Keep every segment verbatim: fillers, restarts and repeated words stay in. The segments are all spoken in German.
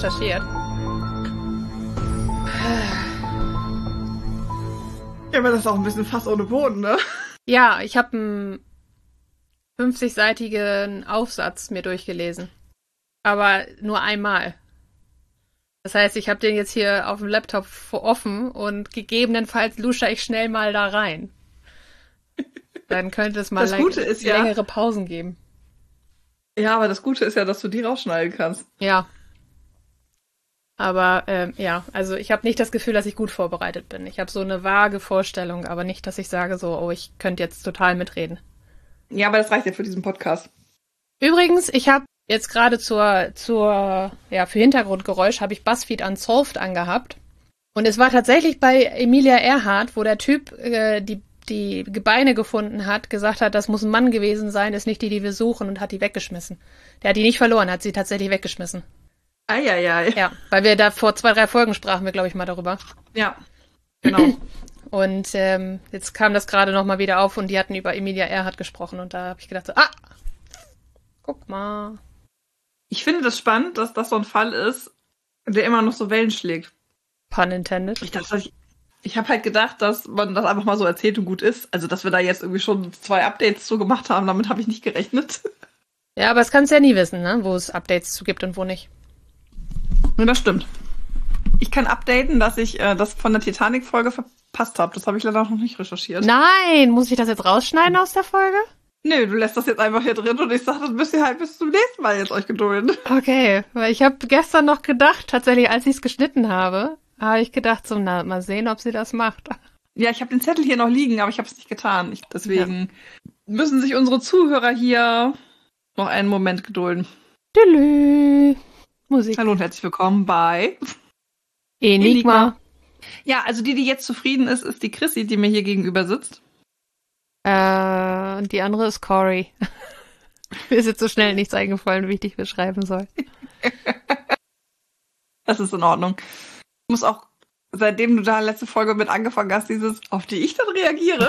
recherchiert. Ja, aber das ist auch ein bisschen Fass ohne Boden, ne? Ja, ich habe einen fünfzigseitigen Aufsatz mir durchgelesen. Aber nur einmal. Das heißt, ich habe den jetzt hier auf dem Laptop offen und gegebenenfalls lusche ich schnell mal da rein. Dann könnte es mal Das Gute ist ja, längere Pausen geben. Ja, aber das Gute ist ja, dass du die rausschneiden kannst. Ja. Aber ähm, ja, also ich habe nicht das Gefühl, dass ich gut vorbereitet bin. Ich habe so eine vage Vorstellung, aber nicht, dass ich sage so, oh, ich könnte jetzt total mitreden. Ja, aber das reicht ja für diesen Podcast. Übrigens, ich habe jetzt gerade zur, zur, ja, für Hintergrundgeräusch habe ich BuzzFeed Unsolved angehabt. Und es war tatsächlich bei Emilia Earhart, wo der Typ äh, die, die Gebeine gefunden hat, gesagt hat, das muss ein Mann gewesen sein, ist nicht die, die wir suchen, und hat die weggeschmissen. Der hat die nicht verloren, hat sie tatsächlich weggeschmissen. Eieiei. Ja, weil wir da vor zwei, drei Folgen sprachen wir, glaube ich, mal darüber. Ja, genau. Und ähm, jetzt kam das gerade nochmal wieder auf und die hatten über Emilia Earhart gesprochen und da habe ich gedacht so, ah, guck mal. Ich finde das spannend, dass das so ein Fall ist, der immer noch so Wellen schlägt. Pun intended. Ich dachte, ich, ich habe halt gedacht, dass man das einfach mal so erzählt und gut ist. Also, dass wir da jetzt irgendwie schon zwei Updates zu gemacht haben, damit habe ich nicht gerechnet. Ja, aber das kannst du ja nie wissen, ne? Wo es Updates zu gibt und wo nicht. Ja, das stimmt. Ich kann updaten, dass ich äh, das von der Titanic-Folge verpasst habe. Das habe ich leider noch nicht recherchiert. Nein, muss ich das jetzt rausschneiden aus der Folge? Nö, du lässt das jetzt einfach hier drin und ich sage, das müsst ihr halt bis zum nächsten Mal jetzt euch gedulden. Okay, weil ich habe gestern noch gedacht, tatsächlich, als ich es geschnitten habe, habe ich gedacht, so, na, mal sehen, ob sie das macht. Ja, ich habe den Zettel hier noch liegen, aber ich habe es nicht getan. Ich, deswegen ja. müssen sich unsere Zuhörer hier noch einen Moment gedulden. Tülü. Musik. Hallo und herzlich willkommen bei Enigma. Enigma. Ja, also die, die jetzt zufrieden ist, ist die Chrissy, die mir hier gegenüber sitzt. Äh, und die andere ist Cory. Mir ist jetzt so schnell nichts eingefallen, wie ich dich beschreiben soll. Das ist in Ordnung. Ich muss auch, seitdem du da letzte Folge mit angefangen hast, dieses, auf die ich dann reagiere.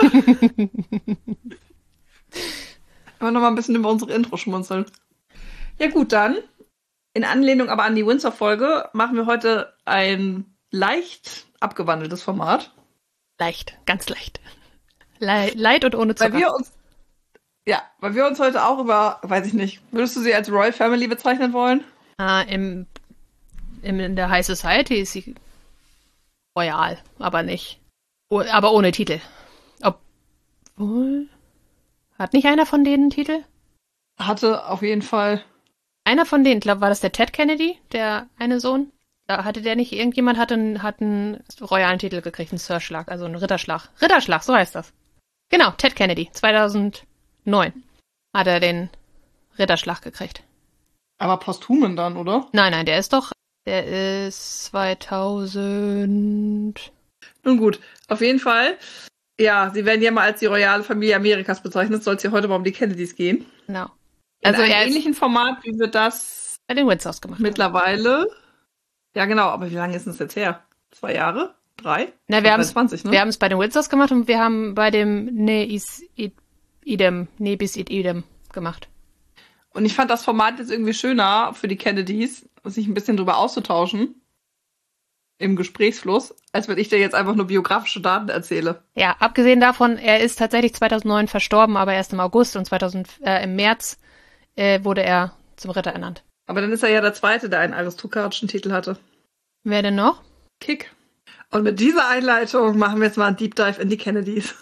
Aber noch mal ein bisschen über unsere Intro schmunzeln. Ja gut, dann, in Anlehnung aber an die Windsor-Folge, machen wir heute ein leicht abgewandeltes Format. Leicht, ganz leicht. Le- Leicht und ohne Zucker. Weil wir uns, ja, weil wir uns heute auch über, weiß ich nicht, würdest du sie als Royal Family bezeichnen wollen? Ah, im, im, in der High Society ist sie royal, aber nicht. Oh, aber ohne Titel. Obwohl. Hat nicht einer von denen einen Titel? Hatte auf jeden Fall. Einer von denen, ich glaube, war das der Ted Kennedy, der eine Sohn? Da hatte der nicht, irgendjemand hat einen, hat einen royalen Titel gekriegt, einen Sirschlag, also einen Ritterschlag. Ritterschlag, so heißt das. Genau, Ted Kennedy, zweitausendneun hat er den Ritterschlag gekriegt. Aber posthumen dann, oder? Nein, nein, der ist doch, der ist zweitausend. Nun gut, auf jeden Fall. Ja, sie werden ja mal als die royale Familie Amerikas bezeichnet. Soll es hier heute mal um die Kennedys gehen. Genau. Also in einem ähnlichen Format, wie wir das bei den Windsors gemacht haben. Mittlerweile. Ja, genau. Aber wie lange ist das jetzt her? Zwei Jahre? Drei? Na, wir haben es zwanzig, ne? Wir haben es bei den Windsors gemacht und wir haben bei dem Neis Idem, Nebis Idem gemacht. Und ich fand das Format jetzt irgendwie schöner für die Kennedys, sich ein bisschen drüber auszutauschen im Gesprächsfluss, als wenn ich dir jetzt einfach nur biografische Daten erzähle. Ja, abgesehen davon, er ist tatsächlich zweitausendneun verstorben, aber erst im August und zweitausend, äh, im März äh, wurde er zum Ritter ernannt. Aber dann ist er ja der Zweite, der einen aristokratischen Titel hatte. Wer denn noch? Kick. Und mit dieser Einleitung machen wir jetzt mal einen Deep Dive in die Kennedys.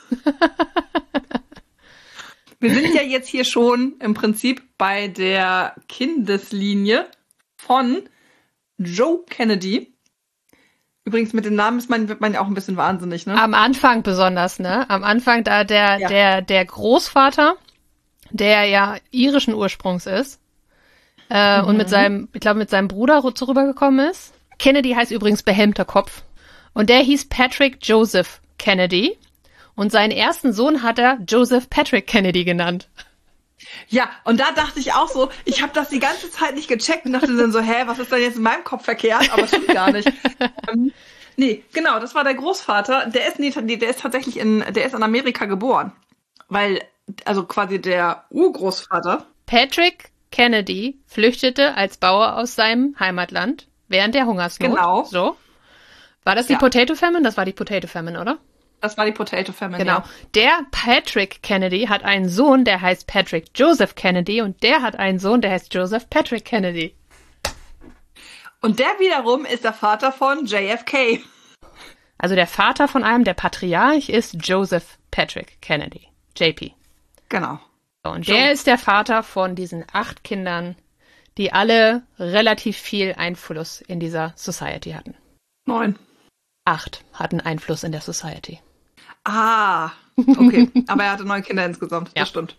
Wir sind ja jetzt hier schon im Prinzip bei der Kindeslinie von Joe Kennedy. Übrigens, mit dem Namen ist man, wird man ja auch ein bisschen wahnsinnig, ne? Am Anfang besonders, ne? Am Anfang da der, ja. der, der Großvater, der ja irischen Ursprungs ist, äh, mhm. und mit seinem, ich glaube, mit seinem Bruder rübergekommen ist. Kennedy heißt übrigens behelmter Kopf. Und der hieß Patrick Joseph Kennedy. Und seinen ersten Sohn hat er Joseph Patrick Kennedy genannt. Ja, und da dachte ich auch so, ich habe das die ganze Zeit nicht gecheckt und dachte dann so, hä, was ist denn jetzt in meinem Kopf verkehrt? Aber stimmt gar nicht. ähm, nee, genau, das war der Großvater. Der ist, nee, der ist tatsächlich in, der ist in Amerika geboren. Weil, also quasi der Urgroßvater. Patrick Kennedy flüchtete als Bauer aus seinem Heimatland während der Hungersnot. Genau. So. War das die Ja. Potato Famine? Das war die Potato Famine, oder? Das war die Potato Famine, Genau. ja. Der Patrick Kennedy hat einen Sohn, der heißt Patrick Joseph Kennedy und der hat einen Sohn, der heißt Joseph Patrick Kennedy. Und der wiederum ist der Vater von J F K. Also der Vater von einem, der Patriarch, ist Joseph Patrick Kennedy. J P. Genau. So, und Joe. der ist der Vater von diesen acht Kindern, die alle relativ viel Einfluss in dieser Society hatten. Neun. Acht hatten Einfluss in der Society. Ah, okay. Aber er hatte neun Kinder insgesamt. Ja. Das stimmt.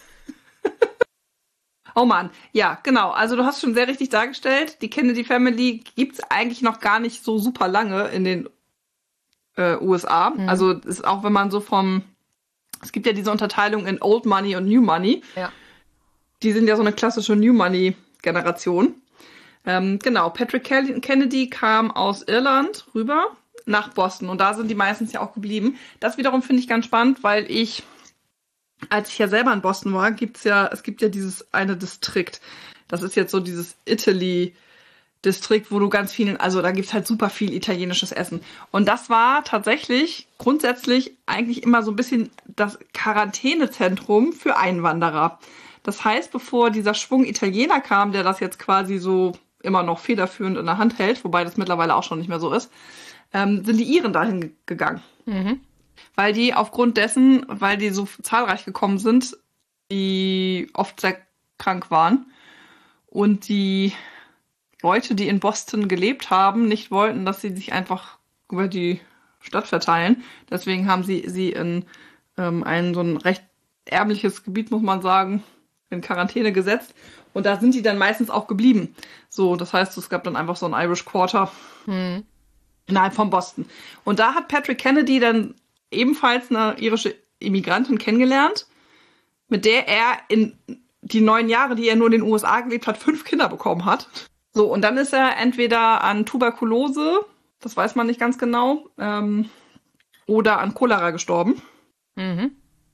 Oh Mann, ja, genau. Also du hast schon sehr richtig dargestellt. Die Kennedy Family gibt's eigentlich noch gar nicht so super lange in den äh, U S A. Mhm. Also ist auch wenn man so vom, es gibt ja diese Unterteilung in Old Money und New Money. Ja. Die sind ja so eine klassische New Money Generation. Ähm, genau, Patrick Kel- Kennedy kam aus Irland rüber nach Boston und da sind die meistens ja auch geblieben. Das wiederum finde ich ganz spannend, weil ich, als ich ja selber in Boston war, gibt's ja, es gibt ja dieses eine Distrikt. Das ist jetzt so dieses Italy-Distrikt, wo du ganz vielen, also da gibt's halt super viel italienisches Essen. Und das war tatsächlich grundsätzlich eigentlich immer so ein bisschen das Quarantänezentrum für Einwanderer. Das heißt, bevor dieser Schwung Italiener kam, der das jetzt quasi so immer noch federführend in der Hand hält, wobei das mittlerweile auch schon nicht mehr so ist, ähm, sind die Iren dahin ge- gegangen. Mhm. Weil die aufgrund dessen, weil die so zahlreich gekommen sind, die oft sehr krank waren und die Leute, die in Boston gelebt haben, nicht wollten, dass sie sich einfach über die Stadt verteilen. Deswegen haben sie sie in ähm, ein so ein recht ärmliches Gebiet, muss man sagen, in Quarantäne gesetzt. Und da sind die dann meistens auch geblieben. So, das heißt, es gab dann einfach so ein Irish Quarter Mhm. innerhalb von Boston. Und da hat Patrick Kennedy dann ebenfalls eine irische Immigrantin kennengelernt, mit der er in die neun Jahre, die er nur in den U S A gelebt hat, fünf Kinder bekommen hat. So, und dann ist er entweder an Tuberkulose, das weiß man nicht ganz genau, ähm, oder an Cholera gestorben. Mhm.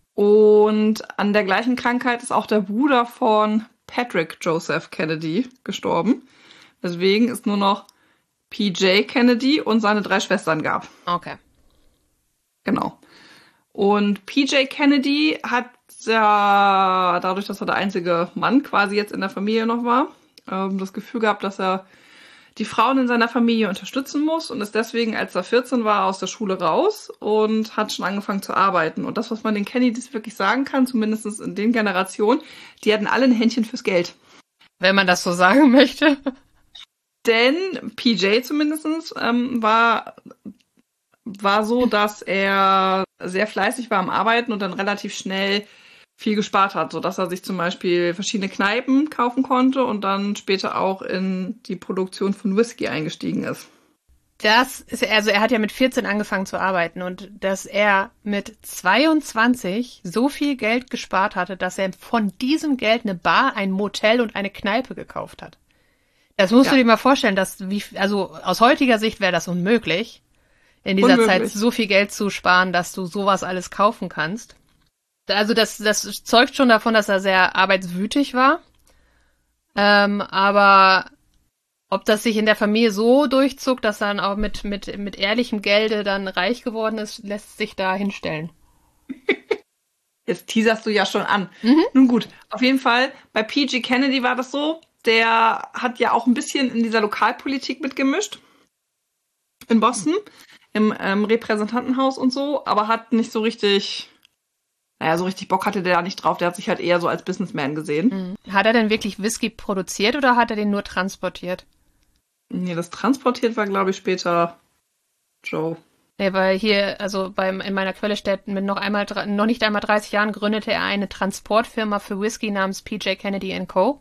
Und an der gleichen Krankheit ist auch der Bruder von Patrick Joseph Kennedy gestorben. Deswegen es nur noch P J Kennedy und seine drei Schwestern gab. Okay. Genau. Und P J Kennedy hat ja, dadurch, dass er der einzige Mann quasi jetzt in der Familie noch war, ähm, das Gefühl gehabt, dass er die Frauen in seiner Familie unterstützen muss und ist deswegen, als er vierzehn war, aus der Schule raus und hat schon angefangen zu arbeiten. Und das, was man den Kennedys wirklich sagen kann, zumindest in den Generationen, die hatten alle ein Händchen fürs Geld. Wenn man das so sagen möchte. Denn P J zumindest ähm, war, war so, dass er sehr fleißig war am Arbeiten und dann relativ schnell viel gespart hat, sodass er sich zum Beispiel verschiedene Kneipen kaufen konnte und dann später auch in die Produktion von Whisky eingestiegen ist. Das ist, also er hat ja mit vierzehn angefangen zu arbeiten und dass er mit zweiundzwanzig so viel Geld gespart hatte, dass er von diesem Geld eine Bar, ein Motel und eine Kneipe gekauft hat. Das musst Ja. du dir mal vorstellen, dass wie, also aus heutiger Sicht wäre das unmöglich, in dieser Unmöglich. Zeit so viel Geld zu sparen, dass du sowas alles kaufen kannst. Also das, das zeugt schon davon, dass er sehr arbeitswütig war. Ähm, aber ob das sich in der Familie so durchzog, dass er dann auch mit, mit, mit ehrlichem Gelde dann reich geworden ist, lässt sich da hinstellen. Jetzt teaserst du ja schon an. Mhm. Nun gut, auf jeden Fall, bei P J Kennedy war das so, der hat ja auch ein bisschen in dieser Lokalpolitik mitgemischt. In Boston, im ähm, Repräsentantenhaus und so, aber hat nicht so richtig, naja, so richtig Bock hatte der da nicht drauf. Der hat sich halt eher so als Businessman gesehen. Mhm. Hat er denn wirklich Whisky produziert oder hat er den nur transportiert? Nee, das transportiert war, glaube ich, später Joe. Nee, weil hier, also beim, in meiner Quelle steht, mit noch einmal, dre- noch nicht einmal dreißig Jahren gründete er eine Transportfirma für Whisky namens P J Kennedy and Co.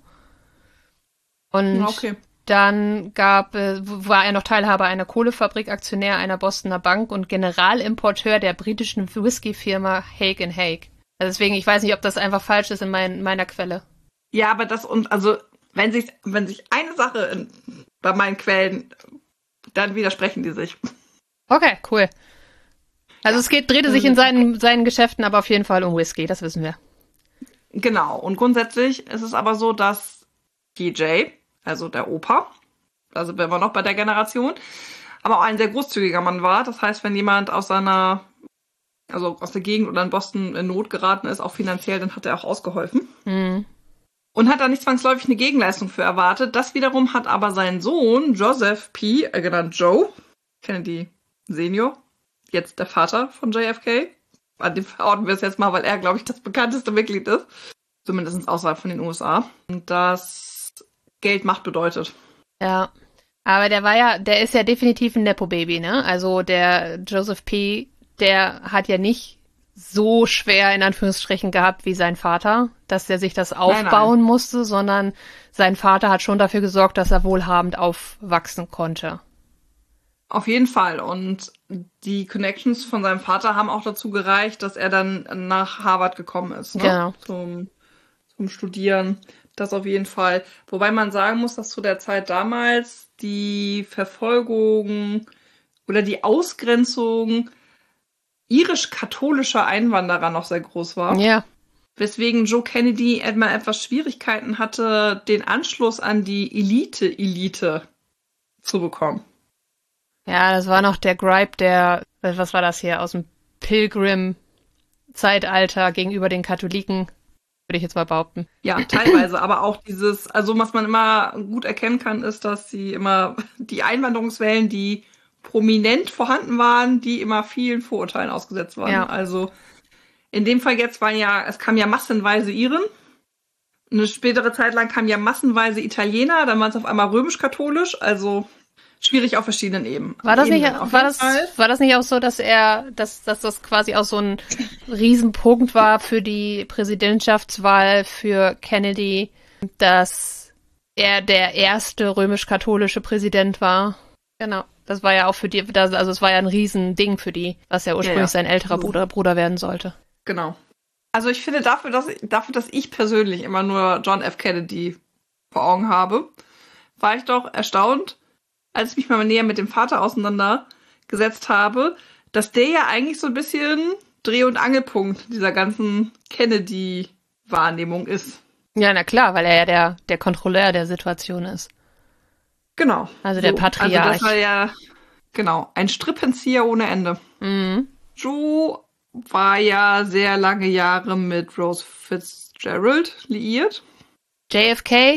Und Ja, okay. dann gab, äh, war er noch Teilhaber einer Kohlefabrik, Aktionär einer Bostoner Bank und Generalimporteur der britischen Whisky-Firma Hague and Hague. Also deswegen, ich weiß nicht, ob das einfach falsch ist in mein, meiner Quelle. Ja, aber das und also wenn sich wenn sich eine Sache in, bei meinen Quellen, dann widersprechen die sich. Okay, cool. Also es geht, drehte sich in seinen, seinen Geschäften aber auf jeden Fall um Whisky, das wissen wir. Genau. Und grundsätzlich ist es aber so, dass P J, also der Opa, also wenn wir noch bei der Generation, aber auch ein sehr großzügiger Mann war. Das heißt, wenn jemand aus seiner, also aus der Gegend oder in Boston in Not geraten ist, auch finanziell, dann hat er auch ausgeholfen. Mhm. Und hat da nicht zwangsläufig eine Gegenleistung für erwartet. Das wiederum hat aber sein Sohn, Joseph P., äh, genannt Joe, Kennedy Senior, jetzt der Vater von J F K. An dem verorten wir es jetzt mal, weil er, glaube ich, das bekannteste Mitglied ist. Zumindest außerhalb von den U S A. Und das Geld Macht bedeutet. Ja. Aber der war ja, der ist ja definitiv ein Nepo-Baby, ne? Also der Joseph P., der hat ja nicht so schwer in Anführungsstrichen gehabt wie sein Vater, dass der sich das aufbauen nein, nein. musste, sondern sein Vater hat schon dafür gesorgt, dass er wohlhabend aufwachsen konnte. Auf jeden Fall. Und die Connections von seinem Vater haben auch dazu gereicht, dass er dann nach Harvard gekommen ist. Ne? Genau. Zum, zum Studieren. Das auf jeden Fall. Wobei man sagen muss, dass zu der Zeit damals die Verfolgung oder die Ausgrenzung irisch-katholischer Einwanderer noch sehr groß war. Ja. Weswegen Joe Kennedy immer etwas Schwierigkeiten hatte, den Anschluss an die Elite-Elite zu bekommen. Ja, das war noch der Gripe der, was war das hier, aus dem Pilgrim-Zeitalter gegenüber den Katholiken, würde ich jetzt mal behaupten. Ja, teilweise, aber auch dieses, also was man immer gut erkennen kann, ist, dass sie immer die Einwanderungswellen, die prominent vorhanden waren, die immer vielen Vorurteilen ausgesetzt waren. Ja. Also in dem Fall jetzt waren ja, es kam ja massenweise Iren. Eine spätere Zeit lang kamen ja massenweise Italiener, dann waren es auf einmal römisch-katholisch, also schwierig auf verschiedenen Ebenen. War das Ebenen. nicht, war das, war das nicht auch so, dass er, dass, dass das quasi auch so ein Riesenpunkt war für die Präsidentschaftswahl für Kennedy, dass er der erste römisch-katholische Präsident war? Genau. Das war ja auch für die, das, also es war ja ein Riesending für die, was ja ursprünglich ja, ja. sein älterer Bruder, Bruder werden sollte. Genau. Also ich finde dafür, dass dafür, dass ich persönlich immer nur John F. Kennedy vor Augen habe, war ich doch erstaunt, als ich mich mal näher mit dem Vater auseinandergesetzt habe, dass der ja eigentlich so ein bisschen Dreh- und Angelpunkt dieser ganzen Kennedy-Wahrnehmung ist. Ja, na klar, weil er ja der, der Kontrolleur der Situation ist. Genau. Also der so, Patriarch. Also das war ja, genau, ein Strippenzieher ohne Ende. Mhm. Joe war ja sehr lange Jahre mit Rose Fitzgerald liiert. J F K,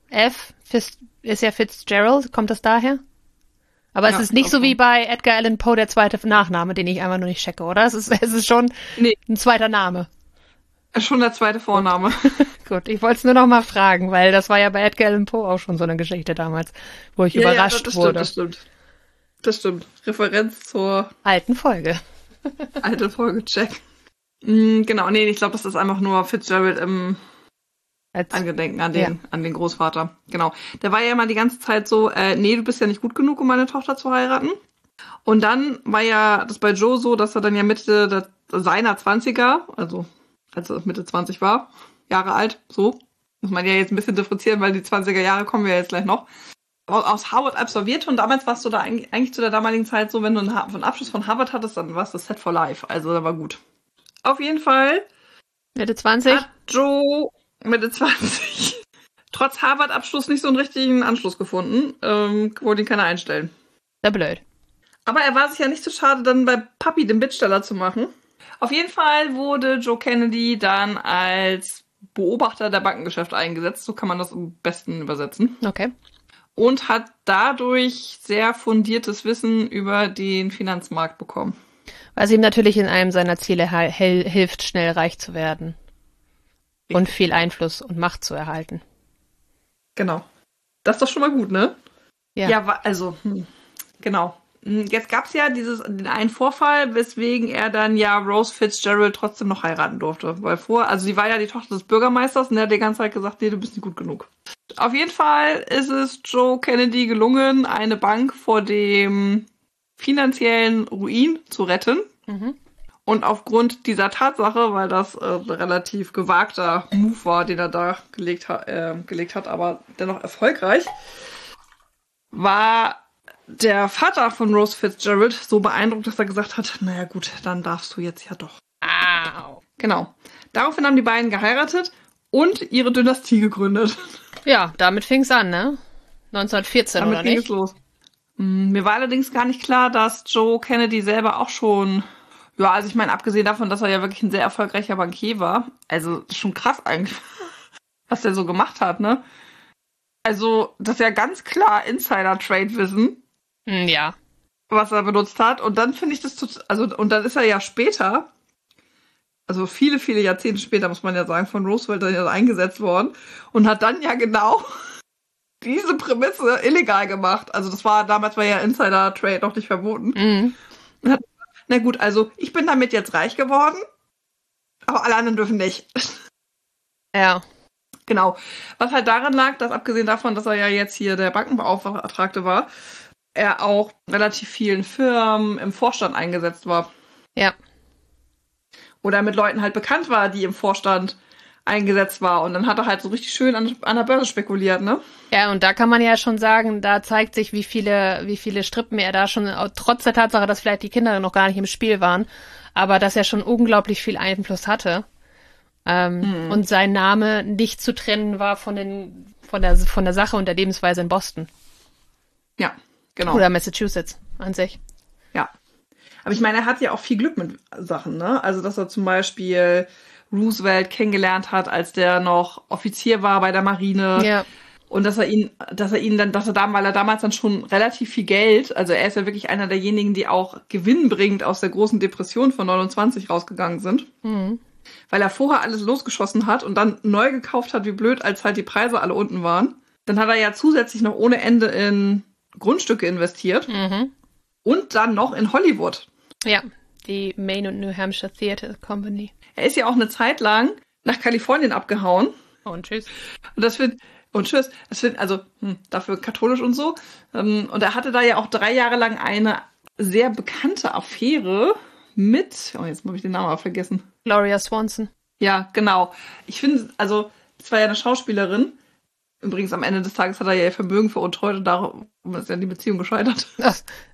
F, Fitz, ist ja Fitzgerald, kommt das daher? Aber ja, es ist nicht so wie bei Edgar Allan Poe der zweite Nachname, den ich einfach nur nicht checke, oder? Es ist, es ist schon nee. ein zweiter Name. Schon der zweite Vorname. Gut, ich wollte es nur noch mal fragen, weil das war ja bei Edgar Allan Poe auch schon so eine Geschichte damals, wo ich ja, überrascht ja, das wurde. Stimmt, das stimmt. Das stimmt. Referenz zur alten Folge. Alte Folge, check. Mm, genau, nee, ich glaube, das ist einfach nur Fitzgerald im Als, Angedenken an den, ja. an den Großvater. Genau. Der war ja immer die ganze Zeit so, äh, nee, du bist ja nicht gut genug, um meine Tochter zu heiraten. Und dann war ja das bei Joe so, dass er dann ja Mitte der, seiner Zwanziger, also als er Mitte zwanzig war, Jahre alt, so. Muss man ja jetzt ein bisschen differenzieren, weil die zwanziger Jahre kommen wir jetzt gleich noch. Aus Harvard absolvierte und damals warst du da eigentlich, eigentlich zu der damaligen Zeit so, wenn du einen, einen Abschluss von Harvard hattest, dann warst du set for life. Also, da war gut. Auf jeden Fall. Mitte zwanzig? Hat Joe Mitte zwanzig trotz Harvard-Abschluss nicht so einen richtigen Anschluss gefunden. Ähm, wollte ihn keiner einstellen. Sehr blöd. Aber er war sich ja nicht so schade, dann bei Papi den Bittsteller zu machen. Auf jeden Fall wurde Joe Kennedy dann als Beobachter der Bankengeschäfte eingesetzt. So kann man das am besten übersetzen. Okay. Und hat dadurch sehr fundiertes Wissen über den Finanzmarkt bekommen. Was ihm natürlich in einem seiner Ziele he- hilft, schnell reich zu werden. Richtig. Und viel Einfluss und Macht zu erhalten. Genau. Das ist doch schon mal gut, ne? Ja. Ja, also, hm, genau. Jetzt gab es ja dieses, den einen Vorfall, weswegen er dann ja Rose Fitzgerald trotzdem noch heiraten durfte. Weil vor, also sie war ja die Tochter des Bürgermeisters und der hat die ganze Zeit gesagt, nee, du bist nicht gut genug. Auf jeden Fall ist es Joe Kennedy gelungen, eine Bank vor dem finanziellen Ruin zu retten. Mhm. Und aufgrund dieser Tatsache, weil das äh, ein relativ gewagter Move war, den er da gelegt, ha- äh, gelegt hat, aber dennoch erfolgreich, war der Vater von Rose Fitzgerald so beeindruckt, dass er gesagt hat, naja gut, dann darfst du jetzt ja doch. Au. Genau. Daraufhin haben die beiden geheiratet und ihre Dynastie gegründet. Ja, damit fing's an, ne? neunzehnhundertvierzehn, Damit oder ging nicht? es los. Mm, Mir war allerdings gar nicht klar, dass Joe Kennedy selber auch schon, ja, also ich meine, abgesehen davon, dass er ja wirklich ein sehr erfolgreicher Bankier war, also schon krass eigentlich, was der so gemacht hat, ne? Also, das ist ja ganz klar Insider-Trade-Wissen, Hm, ja. was er benutzt hat. Und dann finde ich das total, also, und dann ist er ja später, also viele, viele Jahrzehnte später, muss man ja sagen, von Roosevelt dann ja eingesetzt worden und hat dann ja genau diese Prämisse illegal gemacht. Also das war, damals war ja Insider-Trade noch nicht verboten. Mhm. Und hat, na gut, also ich bin damit jetzt reich geworden, aber alle anderen dürfen nicht. Ja. Genau. Was halt daran lag, dass abgesehen davon, dass er ja jetzt hier der Bankenbeauftragte war, er auch relativ vielen Firmen im Vorstand eingesetzt war. Ja. Oder mit Leuten halt bekannt war, die im Vorstand eingesetzt war. Und dann hat er halt so richtig schön an, an der Börse spekuliert, ne? Ja, und da kann man ja schon sagen, da zeigt sich, wie viele, wie viele Strippen er da schon, trotz der Tatsache, dass vielleicht die Kinder noch gar nicht im Spiel waren, aber dass er schon unglaublich viel Einfluss hatte. Ähm, hm. Und sein Name nicht zu trennen war von den, von der, von der Sache und der Lebensweise in Boston. Ja, genau. Oder Massachusetts an sich. Ja. Aber ich meine, er hat ja auch viel Glück mit Sachen, ne? Also, dass er zum Beispiel Roosevelt kennengelernt hat, als der noch Offizier war bei der Marine. Ja. Und dass er ihn, dass er ihn dann, dass er da, weil er damals dann schon relativ viel Geld, also er ist ja wirklich einer derjenigen, die auch gewinnbringend aus der großen Depression von neunundzwanzig rausgegangen sind. Mhm. Weil er vorher alles losgeschossen hat und dann neu gekauft hat, wie blöd, als halt die Preise alle unten waren. Dann hat er ja zusätzlich noch ohne Ende in Grundstücke investiert. Mhm. Und dann noch in Hollywood. Ja, die Maine und New Hampshire Theatre Company. Er ist ja auch eine Zeit lang nach Kalifornien abgehauen. Oh, und tschüss. Und das wird, und tschüss, das wird, also hm, dafür katholisch und so. Und er hatte da ja auch drei Jahre lang eine sehr bekannte Affäre mit, oh, jetzt habe ich den Namen aber vergessen. Gloria Swanson. Ja, genau. Ich finde, also, das war ja eine Schauspielerin. Übrigens, am Ende des Tages hat er ja ihr Vermögen veruntreut und darum ist ja die Beziehung gescheitert. Ach,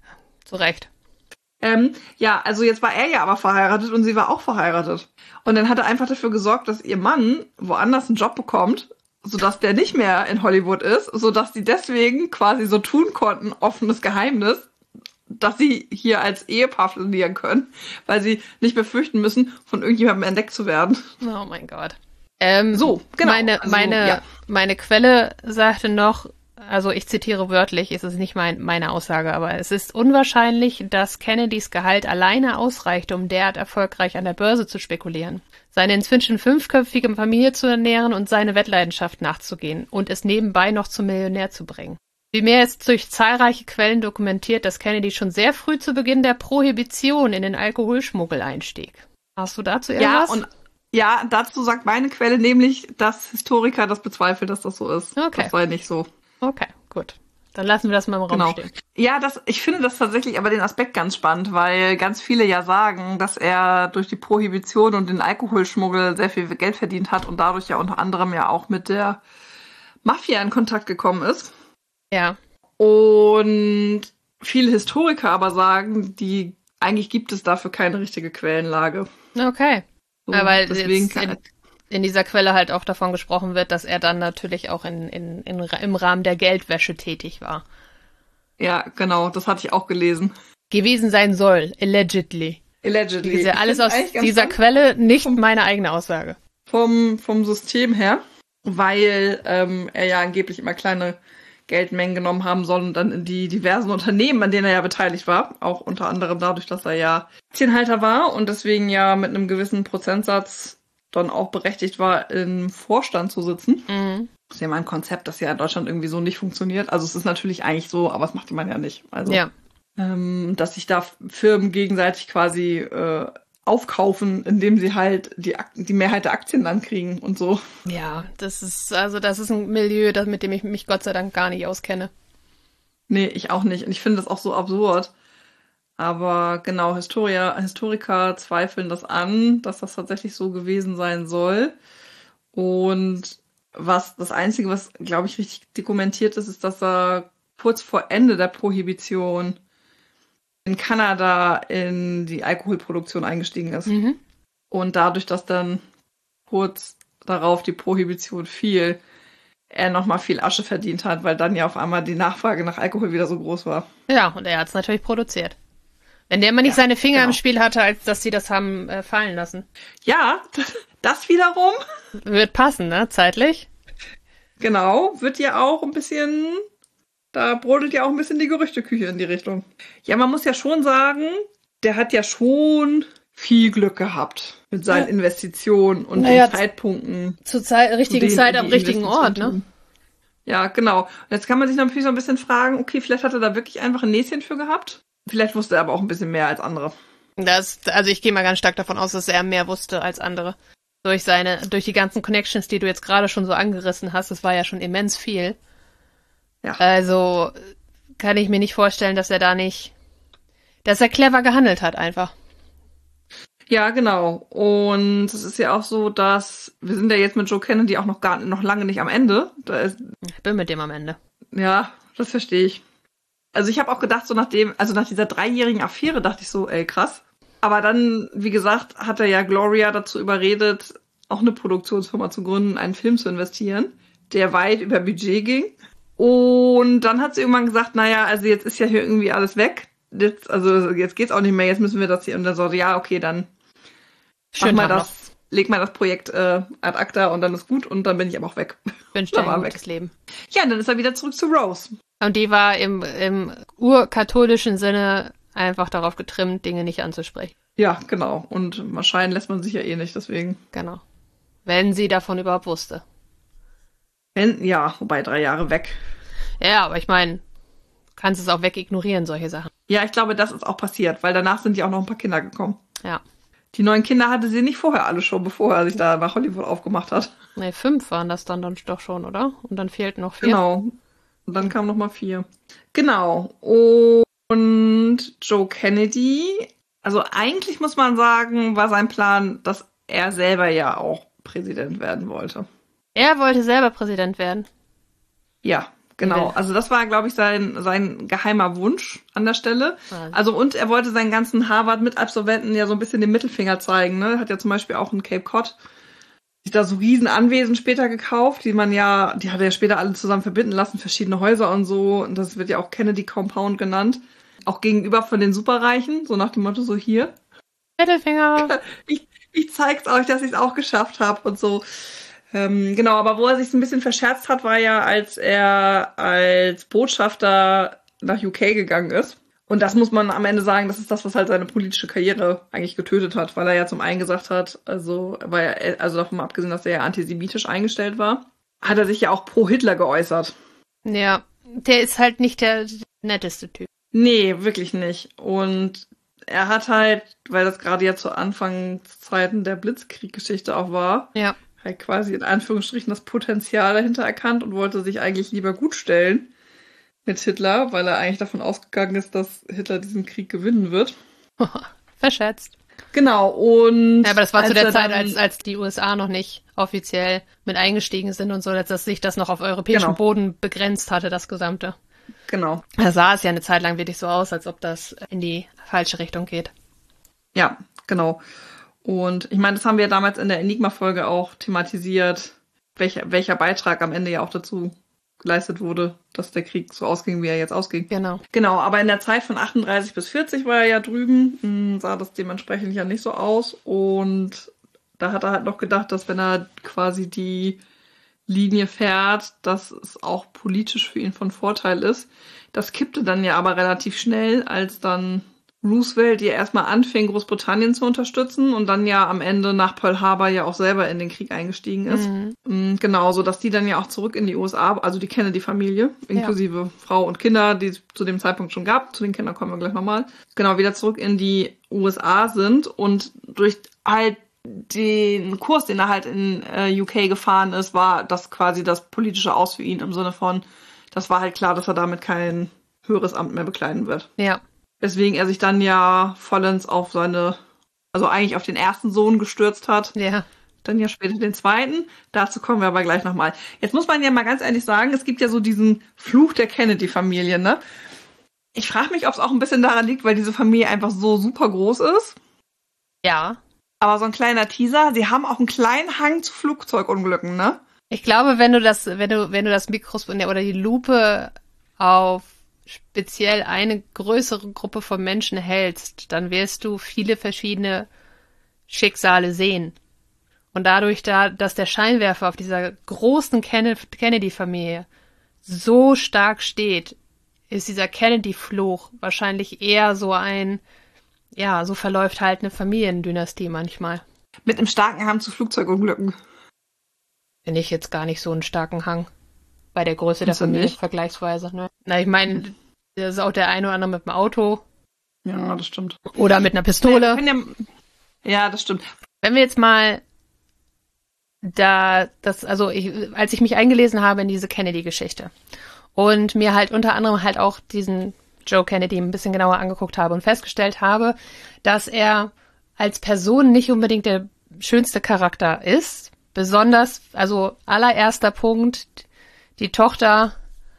zu Recht. Ähm, ja, also jetzt war er ja aber verheiratet und sie war auch verheiratet. Und dann hat er einfach dafür gesorgt, dass ihr Mann woanders einen Job bekommt, sodass der nicht mehr in Hollywood ist, sodass die deswegen quasi so tun konnten, offenes Geheimnis, dass sie hier als Ehepaar flanieren können, weil sie nicht befürchten müssen, von irgendjemandem entdeckt zu werden. Oh mein Gott. Ähm, so, genau. Meine, also, meine, ja. meine Quelle sagte noch, also ich zitiere wörtlich, es ist nicht mein, meine Aussage, aber es ist unwahrscheinlich, dass Kennedys Gehalt alleine ausreichte, um derart erfolgreich an der Börse zu spekulieren, seine inzwischen fünfköpfige Familie zu ernähren und seine Wettleidenschaft nachzugehen und es nebenbei noch zum Millionär zu bringen. Vielmehr ist durch zahlreiche Quellen dokumentiert, dass Kennedy schon sehr früh zu Beginn der Prohibition in den Alkoholschmuggel einstieg. Hast du dazu irgendwas? Ja, und ja, dazu sagt meine Quelle nämlich, dass Historiker das bezweifeln, dass das so ist. Okay. Das sei nicht so. Okay, gut. Dann lassen wir das mal im Raum Genau. stehen. Ja, das, ich finde das tatsächlich aber den Aspekt ganz spannend, weil ganz viele ja sagen, dass er durch die Prohibition und den Alkoholschmuggel sehr viel Geld verdient hat und dadurch ja unter anderem ja auch mit der Mafia in Kontakt gekommen ist. Ja. Und viele Historiker aber sagen, die eigentlich gibt es dafür keine richtige Quellenlage. Okay. So, ja, weil deswegen jetzt in, in dieser Quelle halt auch davon gesprochen wird, dass er dann natürlich auch in, in, in, im Rahmen der Geldwäsche tätig war. Ja, genau, das hatte ich auch gelesen. Gewesen sein soll, allegedly. Allegedly. Diese, alles aus dieser Quelle, nicht vom, meine eigene Aussage. Vom, vom System her, weil ähm, er ja angeblich immer kleine Geldmengen genommen haben soll und dann in die diversen Unternehmen, an denen er ja beteiligt war, auch unter anderem dadurch, dass er ja Aktienhalter war und deswegen ja mit einem gewissen Prozentsatz dann auch berechtigt war, im Vorstand zu sitzen. Mhm. Das ist ja mal ein Konzept, das ja in Deutschland irgendwie so nicht funktioniert. Also es ist natürlich eigentlich so, aber das macht man ja nicht. Also, ja. ähm, dass sich da Firmen gegenseitig quasi äh, aufkaufen, indem sie halt die, die Mehrheit der Aktien dann kriegen und so. Ja, das ist, also das ist ein Milieu, das, mit dem ich mich Gott sei Dank gar nicht auskenne. Nee, ich auch nicht. Und ich finde das auch so absurd. Aber genau, Historia, Historiker zweifeln das an, dass das tatsächlich so gewesen sein soll. Und was das Einzige, was, glaube ich, richtig dokumentiert ist, ist, dass er kurz vor Ende der Prohibition in Kanada in die Alkoholproduktion eingestiegen ist. Mhm. Und dadurch, dass dann kurz darauf die Prohibition fiel, er nochmal viel Asche verdient hat, weil dann ja auf einmal die Nachfrage nach Alkohol wieder so groß war. Ja, und er hat es natürlich produziert. Wenn der immer nicht Ja, seine Finger genau. im Spiel hatte, als dass sie das haben äh, fallen lassen. Ja, das wiederum, Wird passen, ne? Zeitlich. genau, wird ja auch ein bisschen, da brodelt ja auch ein bisschen die Gerüchteküche in die Richtung. Ja, man muss ja schon sagen, der hat ja schon viel Glück gehabt mit seinen Ja. Investitionen und Naja, den Zeitpunkten. Zur Zeit, richtigen denen Zeit die am richtigen Investitionen Ort, ne? tun. Ja, genau. Und jetzt kann man sich natürlich so ein bisschen fragen, okay, vielleicht hat er da wirklich einfach ein Näschen für gehabt. Vielleicht wusste er aber auch ein bisschen mehr als andere. Das, also ich gehe mal ganz stark davon aus, dass er mehr wusste als andere. Durch seine, durch die ganzen Connections, die du jetzt gerade schon so angerissen hast, das war ja schon immens viel. Ja. Also kann ich mir nicht vorstellen, dass er da nicht, dass er clever gehandelt hat einfach. Ja, genau. Und es ist ja auch so, dass wir sind ja jetzt mit Joe Kennedy auch noch gar noch lange nicht am Ende. Da ist, Ich bin mit dem am Ende. ja, das verstehe ich. Also ich habe auch gedacht, so nach dem, also nach dieser dreijährigen Affäre dachte ich so, ey, krass. Aber dann, wie gesagt, hat er ja Gloria dazu überredet, auch eine Produktionsfirma zu gründen, einen Film zu investieren, der weit über Budget ging. Und dann hat sie irgendwann gesagt, naja, also jetzt ist ja hier irgendwie alles weg. Jetzt, also jetzt geht's auch nicht mehr, jetzt müssen wir das hier. Und dann so, ja, okay, dann Schön mach mal haben das, leg mal das Projekt äh, ad acta und dann ist gut und dann bin ich aber auch weg. noch. Wünsche Da dir war ein weg. gutes Leben. Ja, und dann ist er wieder zurück zu Rose. Und die war im, im urkatholischen Sinne einfach darauf getrimmt, Dinge nicht anzusprechen. Ja, genau. Und wahrscheinlich lässt man sich ja eh nicht, deswegen. Genau. Wenn sie davon überhaupt wusste. Wenn, ja, wobei drei Jahre weg. Ja, aber ich meine, kannst es auch wegignorieren, solche Sachen. Ja, ich glaube, das ist auch passiert, weil danach sind ja auch noch ein paar Kinder gekommen. Ja. Die neuen Kinder hatte sie nicht vorher alle schon, bevor er sich da nach Hollywood aufgemacht hat. Ne, fünf waren das dann, dann doch schon, oder? Und dann fehlten noch vier. Genau. Und dann kamen noch mal vier. Genau. Und Joe Kennedy, also eigentlich muss man sagen, war sein Plan, dass er selber ja auch Präsident werden wollte. Er wollte selber Präsident werden. Ja, genau. Okay. Also das war, glaube ich, sein, sein geheimer Wunsch an der Stelle. Ah. Also und er wollte seinen ganzen Harvard-Mitabsolventen ja so ein bisschen den Mittelfinger zeigen. Ne? Hat ja zum Beispiel auch in Cape Cod sich da so riesen Anwesen später gekauft, die man ja, die hat er ja später alle zusammen verbinden lassen, verschiedene Häuser und so. Und das wird ja auch Kennedy Compound genannt. Auch gegenüber von den Superreichen, so nach dem Motto so hier. Mittelfinger. Ich, ich zeig's euch, dass ich es auch geschafft habe und so. Ähm, genau, aber wo er sich ein bisschen verscherzt hat, war ja, als er als Botschafter nach U K gegangen ist. Und das muss man am Ende sagen, das ist das, was halt seine politische Karriere eigentlich getötet hat, weil er ja zum einen gesagt hat, also, weil er, also davon mal abgesehen, dass er ja antisemitisch eingestellt war, hat er sich ja auch pro Hitler geäußert. Ja, der ist halt nicht der netteste Typ. Nee, wirklich nicht. Und er hat halt, weil das gerade ja zu Anfangszeiten der Blitzkrieg-Geschichte auch war, Ja. halt quasi in Anführungsstrichen das Potenzial dahinter erkannt und wollte sich eigentlich lieber gut stellen mit Hitler, weil er eigentlich davon ausgegangen ist, dass Hitler diesen Krieg gewinnen wird. Verschätzt. Genau, und Ja, aber das war zu als der er Zeit, dann- als, als die U S A noch nicht offiziell mit eingestiegen sind und so, dass sich das noch auf europäischem Genau. Boden begrenzt hatte, das Gesamte. Genau, Da sah es ja eine Zeit lang wirklich so aus, als ob das in die falsche Richtung geht. ja, genau. Und ich meine, das haben wir damals in der Enigma-Folge auch thematisiert, welcher, welcher Beitrag am Ende ja auch dazu geleistet wurde, dass der Krieg so ausging, wie er jetzt ausging. Genau. Genau, aber in der Zeit von achtunddreißig bis vierzig war er ja drüben, mh, sah das dementsprechend ja nicht so aus. Und da hat er halt noch gedacht, dass wenn er quasi die Linie fährt, dass es auch politisch für ihn von Vorteil ist. Das kippte dann ja aber relativ schnell, als dann Roosevelt ja erstmal anfing, Großbritannien zu unterstützen und dann ja am Ende nach Pearl Harbor ja auch selber in den Krieg eingestiegen ist. Mhm. Mm, Genau, so dass die dann ja auch zurück in die U S A, also die Kennedy-Familie, inklusive Frau und Kinder, die es zu dem Zeitpunkt schon gab, zu den Kindern kommen wir gleich nochmal, genau, wieder zurück in die U S A sind und durch halt den Kurs, den er halt in äh, U K gefahren ist, war das quasi das politische Aus für ihn im Sinne von, das war halt klar, dass er damit kein höheres Amt mehr bekleiden wird. Ja. Weswegen er sich dann ja vollends auf seine, also eigentlich auf den ersten Sohn gestürzt hat. Ja. Dann ja später den zweiten. Dazu kommen wir aber gleich nochmal. Jetzt muss man ja mal ganz ehrlich sagen, es gibt ja so diesen Fluch der Kennedy-Familie, ne? Ich frage mich, ob es auch ein bisschen daran liegt, weil diese Familie einfach so super groß ist. Ja. Aber so ein kleiner Teaser, sie haben auch einen kleinen Hang zu Flugzeugunglücken, ne? Ich glaube, wenn du das, wenn du, wenn du das Mikroskop oder die Lupe auf speziell eine größere Gruppe von Menschen hältst, dann wirst du viele verschiedene Schicksale sehen. Und dadurch, da, dass der Scheinwerfer auf dieser großen Kennedy-Familie so stark steht, ist dieser Kennedy-Fluch wahrscheinlich eher so ein, ja, so verläuft halt eine Familiendynastie manchmal. Mit einem starken Hang zu Flugzeugunglücken. Finde ich jetzt gar nicht so einen starken Hang. Bei der Größe der Ist er Familie nicht? vergleichsweise. Ne? Na, ich meine, das ist auch der eine oder andere mit dem Auto Ja, das stimmt. oder mit einer Pistole. Ja, ja, das stimmt. Wenn wir jetzt mal da, das, also ich, als ich mich eingelesen habe in diese Kennedy-Geschichte und mir halt unter anderem halt auch diesen Joe Kennedy ein bisschen genauer angeguckt habe und festgestellt habe, dass er als Person nicht unbedingt der schönste Charakter ist. Besonders, also allererster Punkt, die Tochter,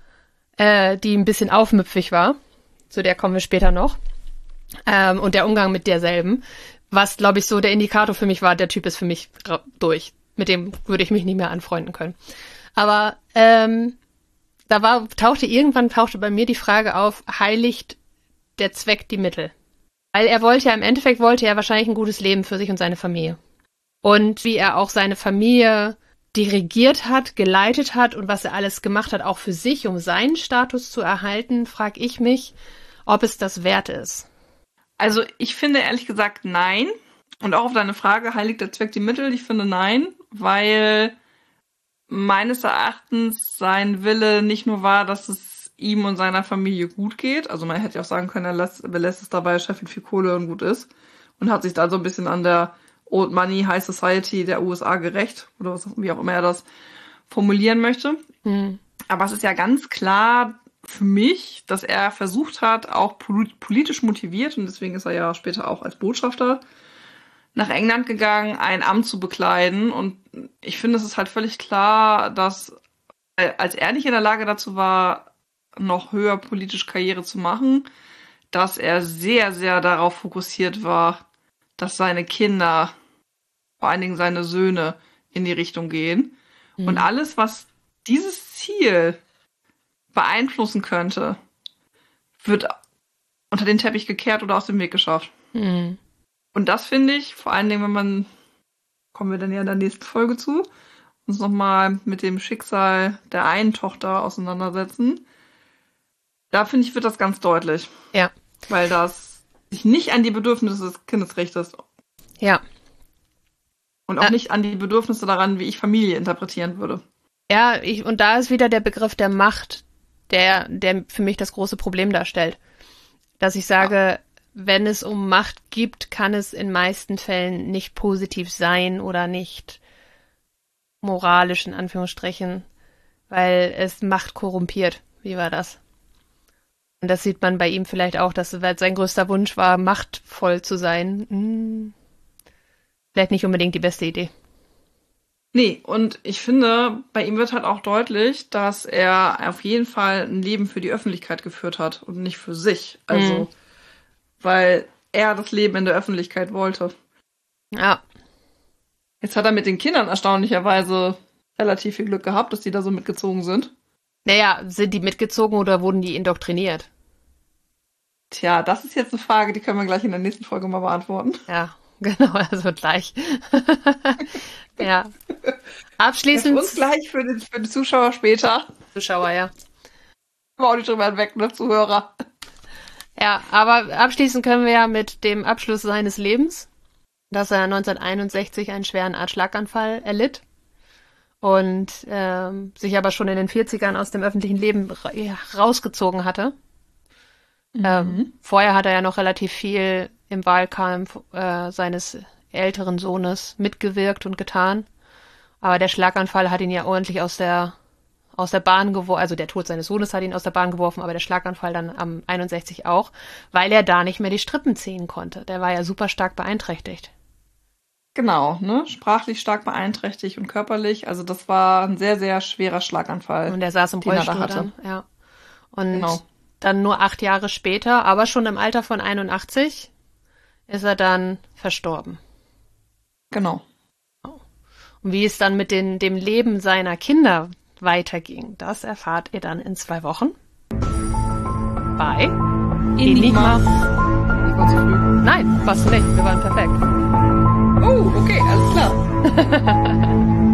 äh, die ein bisschen aufmüpfig war, zu der kommen wir später noch, ähm, und der Umgang mit derselben, was, glaube ich, so der Indikator für mich war, der Typ ist für mich ra- durch. Mit dem würde ich mich nicht mehr anfreunden können. Aber ähm, da war, tauchte irgendwann tauchte bei mir die Frage auf, heiligt der Zweck die Mittel? Weil er wollte ja, im Endeffekt wollte er wahrscheinlich ein gutes Leben für sich und seine Familie. Und wie er auch seine Familie dirigiert hat, geleitet hat und was er alles gemacht hat, auch für sich, um seinen Status zu erhalten, frage ich mich, ob es das wert ist. Also ich finde ehrlich gesagt nein. Und auch auf deine Frage, heiligt der Zweck die Mittel? Ich finde nein, weil meines Erachtens sein Wille nicht nur war, dass es ihm und seiner Familie gut geht. Also man hätte ja auch sagen können, er lässt, belässt es dabei, Chef mit viel Kohle und gut ist. Und hat sich da so ein bisschen an der Old Money, High Society der U S A gerecht. Oder was, wie auch immer er das formulieren möchte. Hm. Aber es ist ja ganz klar für mich, dass er versucht hat, auch politisch motiviert, und deswegen ist er ja später auch als Botschafter nach England gegangen, ein Amt zu bekleiden. Und ich finde, es ist halt völlig klar, dass äh, als er nicht in der Lage dazu war, noch höher politisch Karriere zu machen, dass er sehr, sehr darauf fokussiert war, dass seine Kinder, vor allen Dingen seine Söhne, in die Richtung gehen. Mhm. Und alles, was dieses Ziel beeinflussen könnte, wird unter den Teppich gekehrt oder aus dem Weg geschafft. Mhm. Und das finde ich, vor allen Dingen, wenn man, kommen wir dann ja in der nächsten Folge zu, uns nochmal mit dem Schicksal der einen Tochter auseinandersetzen. Da finde ich, wird das ganz deutlich. Ja. Weil das sich nicht an die Bedürfnisse des Kindes richtet. Ja. Und auch Ä- nicht an die Bedürfnisse daran, wie ich Familie interpretieren würde. Ja, ich, und da ist wieder der Begriff der Macht, der, der für mich das große Problem darstellt. Dass ich sage, ja. Wenn es um Macht gibt, kann es in meisten Fällen nicht positiv sein oder nicht moralisch in Anführungsstrichen, weil es Macht korrumpiert. Wie war das? Und das sieht man bei ihm vielleicht auch, dass sein größter Wunsch war, machtvoll zu sein. Hm. Vielleicht nicht unbedingt die beste Idee. Nee, und ich finde, bei ihm wird halt auch deutlich, dass er auf jeden Fall ein Leben für die Öffentlichkeit geführt hat und nicht für sich. Also, mhm. weil er das Leben in der Öffentlichkeit wollte. Ja. Jetzt hat er mit den Kindern erstaunlicherweise relativ viel Glück gehabt, dass die da so mitgezogen sind. Naja, sind die mitgezogen oder wurden die indoktriniert? Tja, das ist jetzt eine Frage, die können wir gleich in der nächsten Folge mal beantworten. Ja, genau, also gleich. Ja. Abschließend. Ja, für uns gleich, für die, für die Zuschauer später. Zuschauer, ja. Wir auch nicht drüber hinweg, ne, Zuhörer. Ja, aber abschließend können wir ja mit dem Abschluss seines Lebens, dass er neunzehnhunderteinundsechzig einen schweren Art Schlaganfall erlitt und ähm, sich aber schon in den vierzigern aus dem öffentlichen Leben ra- rausgezogen hatte. Mhm. Ähm, vorher hat er ja noch relativ viel im Wahlkampf äh, seines älteren Sohnes mitgewirkt und getan. Aber der Schlaganfall hat ihn ja ordentlich aus der aus der Bahn geworfen, also der Tod seines Sohnes hat ihn aus der Bahn geworfen, aber der Schlaganfall dann am einundsechzig auch, weil er da nicht mehr die Strippen ziehen konnte. Der war ja super stark beeinträchtigt. Genau, ne? Sprachlich stark beeinträchtigt und körperlich. Also das war ein sehr, sehr schwerer Schlaganfall. Und er saß im den er da Rollstuhl hatte. dann, ja. Und Genau. dann nur acht Jahre später, aber schon im Alter von einundachtzig, ist er dann verstorben. Genau. Und Und wie es dann mit den, dem Leben seiner Kinder weiterging, das erfahrt ihr dann in zwei Wochen bei Enigma. Ich war zu früh. Nein, fast nicht. Wir waren perfekt. Oh, okay, alles klar.